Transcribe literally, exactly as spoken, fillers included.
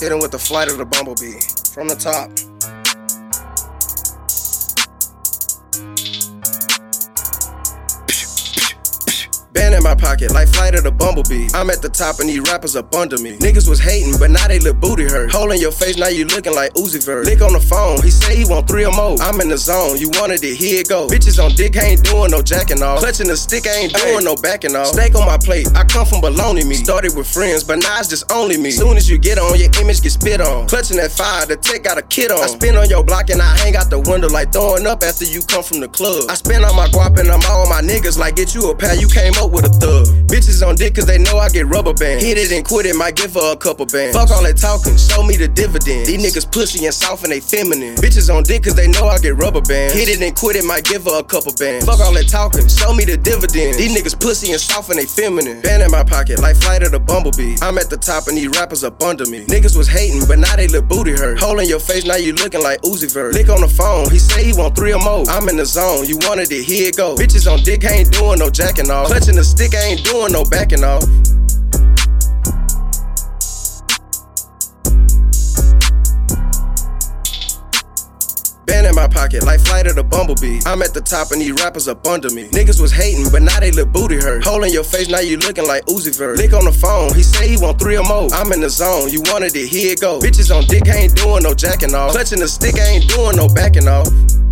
Sitting with the flight of the bumblebee. From the top. Band in my pocket, like flight of the bumblebee. I'm at the top and these rappers up under me. Niggas was hating, but now they look booty hurt. Hole in your face, now you looking like Uzi Vert. Lick on the phone, he say he want three or more. I'm in the zone, you wanted it, here it go. Bitches on dick, I ain't doing no jacking off. Clutching the stick, I ain't doing no backing off. Steak on my plate, I come from baloney meat. Started with friends, but now it's just only me. Soon as you get on, your image get spit on. Clutching that fire, the tech got a kid on. I spin on your block and I hang out the window like throwing up after you come from the club. I spin on my guap and I'm all my niggas like get you a pal, you came up with a thug. Bitches on dick cause they know I get rubber band. Hit it and quit it, might give her a couple bands. Fuck all that talking, show me the dividend. These niggas pussy and soft and they feminine. Bitches on dick cause they know I get rubber bands. Hit it and quit it, might give her a couple bands. Fuck all that talking, show me the dividend. These niggas pussy and soft and they feminine. Band in my pocket, like flight of the bumblebee. I'm at the top and these rappers up under me. Niggas was hating, but now they look booty hurt. Hole in your face, now you looking like Uzi Vert. Lick on the phone, he say he want three or more. I'm in the zone, you wanted it, here it go. Bitches on dick, I ain't doing no jacking off. Clutching the stick, I ain't doing no backing off. Band in my pocket, like flight of the bumblebee. I'm at the top and these rappers up under me. Niggas was hating, but now they look booty hurt. Hole in your face, now you looking like Uzi Vert. Lick on the phone, he say he want three or more. I'm in the zone, you wanted it, here it go. Bitches on dick, I ain't doing no jacking off. Clutching the stick, I ain't doing no backing off.